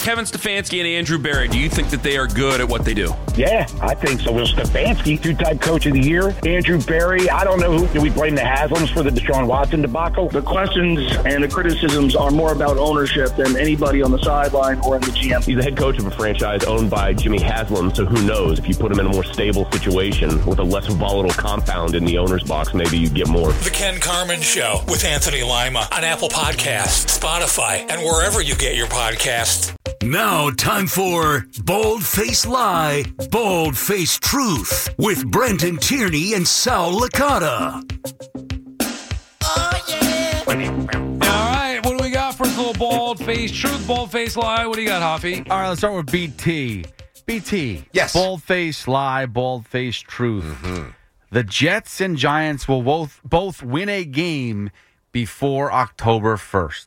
Kevin Stefanski and Andrew Berry, do you think that they are good at what they do? Yeah, I think so. Will Stefanski, two-time coach of the year. Andrew Berry, I don't know who. Do we blame the Haslams for the Deshaun Watson debacle? The questions and the criticisms are more about ownership than anybody on the sideline or in the GM. He's the head coach of a franchise owned by Jimmy Haslam, so who knows? If you put him in a more stable situation with a less volatile compound in the owner's box, maybe you get more. The Ken Carman Show with Anthony Lima on Apple Podcasts, Spotify, and wherever you get your podcasts. Now, time for Bold Face Lie, Bold Face Truth with Brenton Tierney and Sal Licata. Oh, yeah. All right, what do we got for a little Bold Face Truth, Bold Face Lie? What do you got, Hoffy? All right, let's start with BT. BT. Yes. Bold Face Lie, Bold Face Truth. Mm-hmm. The Jets and Giants will both win a game before October 1st.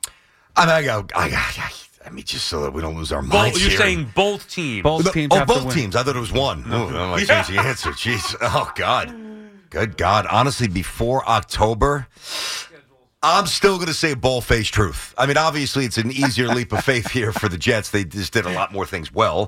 I mean, just so that we don't lose our minds You're here. saying both teams. Both teams have to both win. teams. I thought it was one. Oh, I'm like, change the answer. Jeez. Oh, God. Good God. Honestly, before October, I'm still going to say bold-faced truth. I mean, obviously, it's an easier leap of faith here for the Jets. They just did a lot more things well.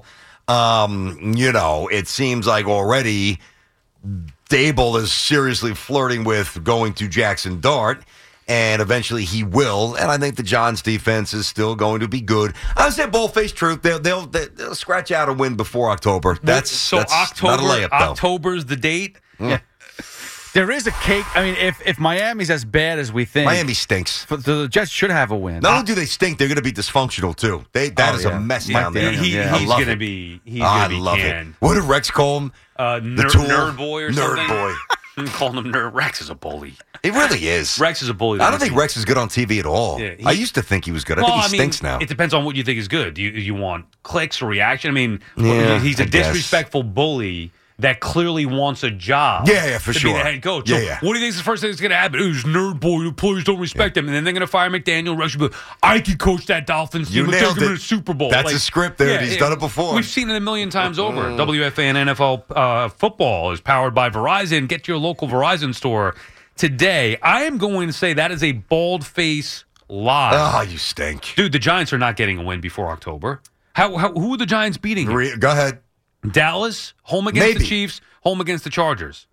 It seems like already Dable is seriously flirting with going to Jackson Dart. And eventually he will. And I think the Giants defense is still going to be good. I would say bold-faced truth. They'll scratch out a win before October. That's October. not a layup, though. October's the date. Yeah. There is a cake. I mean, if Miami's as bad as we think, Miami stinks. The Jets should have a win. Not only do they stink, they're going to be dysfunctional too. That is a mess down there. He's going to be. I love it. What did Rex call him? Nerd boy or something. Nerd boy. I'm calling him nerd. Rex is a bully. He really is. Rex is a bully. I don't think Rex is good on TV at all. Yeah, I used to think he was good. I think he stinks now. It depends on what you think is good. Do you want clicks or reaction? I mean, he's a I guess. disrespectful bully that clearly wants a job. Yeah, for to sure. be the head coach. Yeah, So yeah. What do you think is the first thing that's going to happen? He's nerd boy. The players don't respect him, and then they're going to fire McDaniel. Rex will be like, I can coach that Dolphins team. You Let's nailed take him to it. the Super Bowl. That's a script there. He's done it before. We've seen it a million times over. WFAN NFL football is powered by Verizon. Get to your local Verizon store today. I am going to say that is a bold-face lie. Oh, you stink. Dude, the Giants are not getting a win before October. Who are the Giants beating? Go ahead. Dallas, home against the Chiefs, home against the Chargers.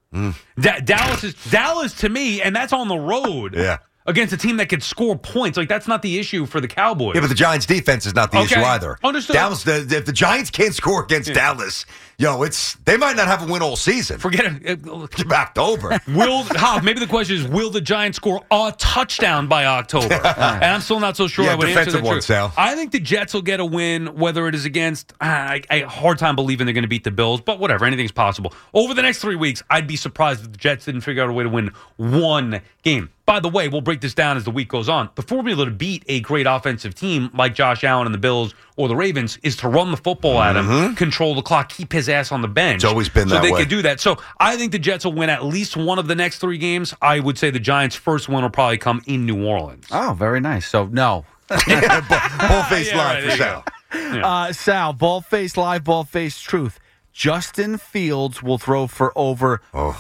Dallas to me, and that's on the road. Yeah. Against a team that could score points. Like, that's not the issue for the Cowboys. Yeah, but the Giants' defense is not the issue either. Understood. Dallas, if the Giants can't score against Dallas, they might not have a win all season. Forget it. October. Maybe the question is, will the Giants score a touchdown by October? And I'm still not so sure I would answer that. one, Sal. I think the Jets will get a win, whether it is against, I hard time believing they're going to beat the Bills, but whatever, anything's possible. Over the next 3 weeks, I'd be surprised if the Jets didn't figure out a way to win one game. By the way, we'll break this down as the week goes on. The formula to beat a great offensive team like Josh Allen and the Bills or the Ravens is to run the football at him, control the clock, keep his ass on the bench. It's always been that way. So they could do that. So I think the Jets will win at least one of the next 3 games. I would say the Giants' first win will probably come in New Orleans. Oh, very nice. So, no. Bold-faced lie for Sal. Sal, bold-faced lie, bold-faced truth. Justin Fields will throw for over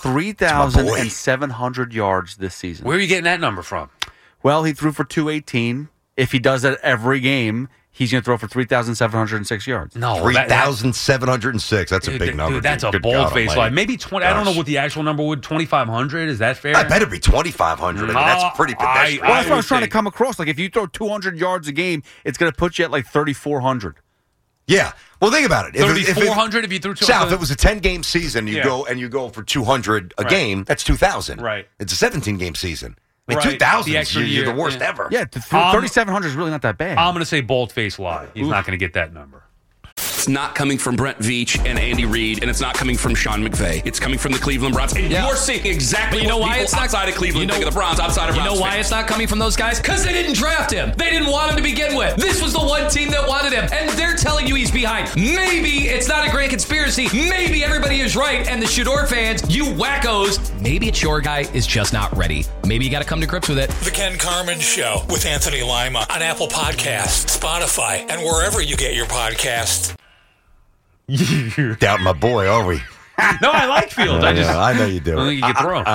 3,700 yards this season. Where are you getting that number from? Well, he threw for 218. If he does that every game, he's going to throw for 3,706 yards. No, 3,706. That's a big number. Dude, that's a bold-faced lie. Maybe 20. I don't know what the actual number would. 2,500. Is that fair? I better be 2,500. I mean, that's pretty pedestrian. Well, that's what I was trying to come across. Like, if you throw 200 yards a game, it's going to put you at like 3,400. Yeah. Well, think about it. 3,400 if you threw 200. Sal, if it was a 10-game season, you go for 200 a game, that's 2,000. Right. It's a 17-game season. I mean, Right. 2,000, The extra you're the year, worst ever. Yeah, 3,700 is really not that bad. I'm going to say bold-faced lie. He's not going to get that number. It's not coming from Brent Veach and Andy Reid, and it's not coming from Sean McVay. It's coming from the Cleveland Browns. And you're seeing exactly what people outside of Cleveland think of the Browns, outside of Browns. You know why fans. it's not coming from those guys? Because they didn't draft him. They didn't want him to begin with. This was the one team that wanted him, and they're telling you he's behind. Maybe it's not a great conspiracy. Maybe everybody is right, and the Shador fans, you wackos, maybe it's your guy is just not ready. Maybe you got to come to grips with it. The Ken Carman Show with Anthony Lima on Apple Podcasts, Spotify, and wherever you get your podcasts. Doubt my boy, are we? No, I like Fields. I know you do. I don't think you can throw.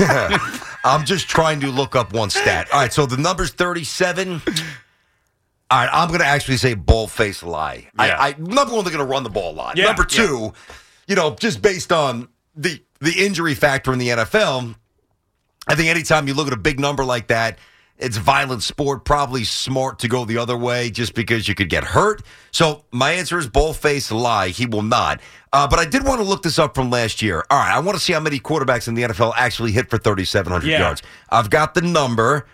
I'm just trying to look up one stat. All right, so the number's 37. All right, I'm going to actually say bald-faced lie. Yeah. Number one, they're going to run the ball a lot. Yeah, Number two, just based on the injury factor in the NFL, I think anytime you look at a big number like that, it's violent sport, probably smart to go the other way just because you could get hurt. So my answer is bald-faced lie. He will not. But I did want to look this up from last year. All right, I want to see how many quarterbacks in the NFL actually hit for 3,700 yards. I've got the number,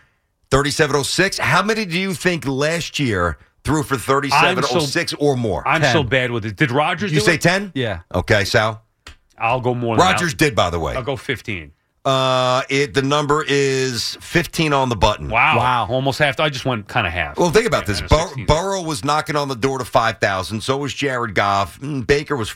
3,706. How many do you think last year threw for 3,706 or more? I'm 10. so bad with it. Did Rodgers You say 10? Yeah. Okay, Sal? I'll go more than Rodgers did, by the way. I'll go 15. The number is 15 on the button. Wow. Almost half. I just went kind of half. Well, think about this. Burrow was knocking on the door to 5,000. So was Jared Goff. Baker was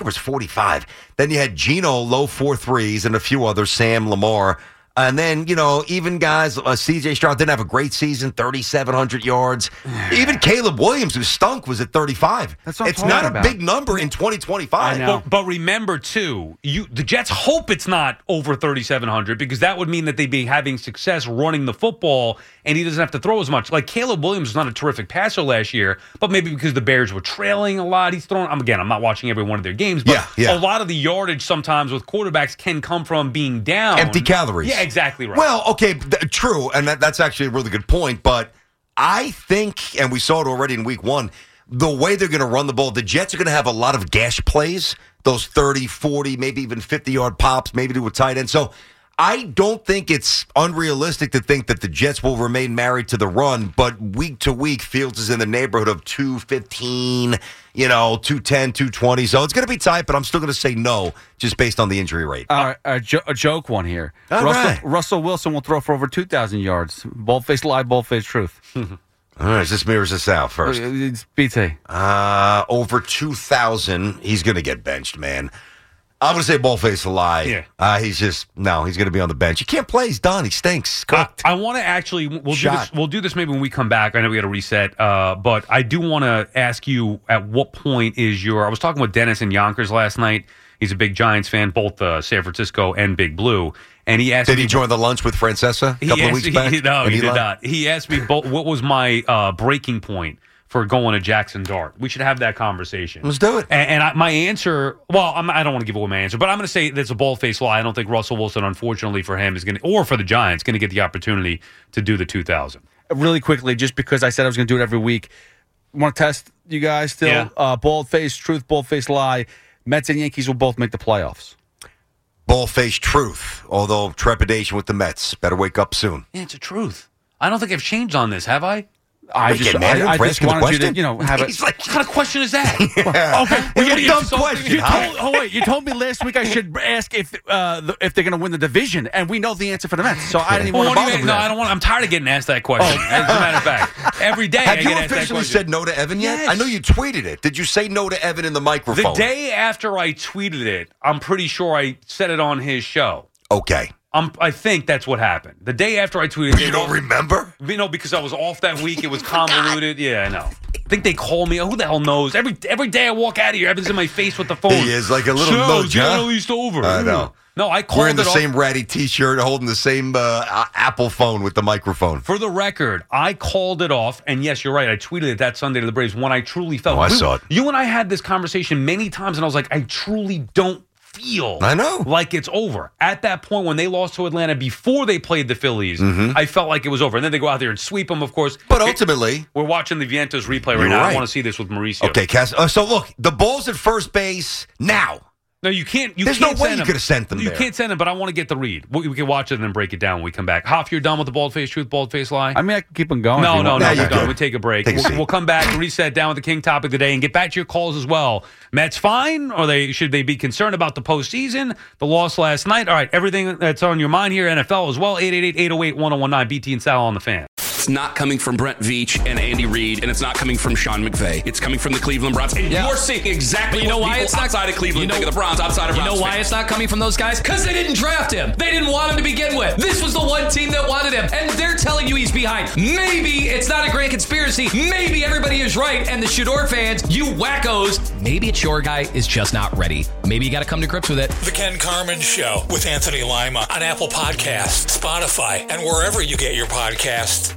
45. Then you had Geno, low 4.3s, and a few others, Sam, Lamar. And then, even guys, C.J. Stroud didn't have a great season, 3,700 yards. Even Caleb Williams, who stunk, was at 35. That's what I'm It's not talking a big number in 2025. I know. But remember, too, the Jets hope it's not over 3,700 because that would mean that they'd be having success running the football and he doesn't have to throw as much. Like Caleb Williams was not a terrific passer last year, but maybe because the Bears were trailing a lot, he's throwing. Again, I'm not watching every one of their games, but a lot of the yardage sometimes with quarterbacks can come from being down. Empty calories. Yeah, exactly right. Well, okay, true, and that's actually a really good point, but I think, and we saw it already in week one, the way they're going to run the ball, the Jets are going to have a lot of gash plays, those 30, 40, maybe even 50-yard pops, maybe to a tight end. So I don't think it's unrealistic to think that the Jets will remain married to the run, but week to week, Fields is in the neighborhood of 215, 210, 220. So it's going to be tight, but I'm still going to say no, just based on the injury rate. A joke one here. Right. Russell Wilson will throw for over 2,000 yards. Bald-faced lie, bald-faced truth. All right, is this me or is this Sal first? It's BT. Over 2,000, he's going to get benched, man. I'm going to say bald-faced lie. Yeah. He's going to be on the bench. He can't play. He's done. He stinks. Cooked. I want to actually, we'll do this maybe when we come back. I know we got to reset, but I do want to ask you at what point is I was talking with Dennis in Yonkers last night. He's a big Giants fan, both San Francisco and Big Blue. And he asked Did he join the lunch with Francesa a couple of weeks back? No, he did not. He asked me what was my breaking point for going to Jackson Dart. We should have that conversation. Let's do it. And my answer, I don't want to give away my answer, but I'm going to say that's a bald-faced lie. I don't think Russell Wilson, unfortunately for him, is going to, or for the Giants, going to get the opportunity to do the 2,000. Really quickly, just because I said I was going to do it every week, want to test you guys still? Yeah. Bald-faced truth, bald-faced lie. Mets and Yankees will both make the playoffs. Bald-faced truth, although trepidation with the Mets. Better wake up soon. Yeah, it's a truth. I don't think I've changed on this, have I? I just wanted you to, have it. What kind of question is that? Okay, it's a dumb question. You told me last week I should ask if they're going to win the division, and we know the answer for the Mets. So I didn't even want to bother with that. No, I don't want. I'm tired of getting asked that question. As a matter of fact, every day Have I you get asked that officially question. said no to Evan yet? Yes. I know you tweeted it. Did you say no to Evan in the microphone? The day after I tweeted it, I'm pretty sure I said it on his show. Okay. I think that's what happened. The day after I tweeted it. You don't remember? Because I was off that week. It was convoluted. Yeah, I know. I think they call me. Who the hell knows? Every day I walk out of here, Evan's in my face with the phone. He is like a little nudge, get huh? at least over. I know. No, I called Wearing the it off. same ratty T-shirt, holding the same Apple phone with the microphone. For the record, I called it off, and yes, you're right. I tweeted it that Sunday to the Braves when I truly felt. I saw it. You and I had this conversation many times, and I was like, I truly don't feel like it's over. At that point, when they lost to Atlanta before they played the Phillies, I felt like it was over. And then they go out there and sweep them, of course. But ultimately, we're watching the Vientos replay right now. I want to see this with Mauricio. Okay, Cass. So look, the ball's at first base now. No, you can't. There's no way you could have sent them there. You can't send them, but I want to get the read. We can watch it and then break it down when we come back. Hoff, you're done with the bald-faced truth, bald-faced lie? I mean, I can keep on going. No, we're done. Good. We take a break. We'll come back, reset down with the King topic today, and get back to your calls as well. Mets fine, or should they be concerned about the postseason? The loss last night? All right, everything that's on your mind here, NFL as well, 888-808-1019, BT and Sal on the Fan. It's not coming from Brent Veach and Andy Reid, and it's not coming from Sean McVay. It's coming from the Cleveland Browns. And you're seeing exactly what people outside of Cleveland think of the Browns, outside of Browns. You know why it's not coming from those guys? Because they didn't draft him. They didn't want him to begin with. This was the one team that wanted him, and they're telling you he's behind. Maybe it's not a great conspiracy. Maybe everybody is right, and the Shador fans, you wackos, maybe it's your guy is just not ready. Maybe you got to come to grips with it. The Ken Carman Show with Anthony Lima on Apple Podcasts, Spotify, and wherever you get your podcasts.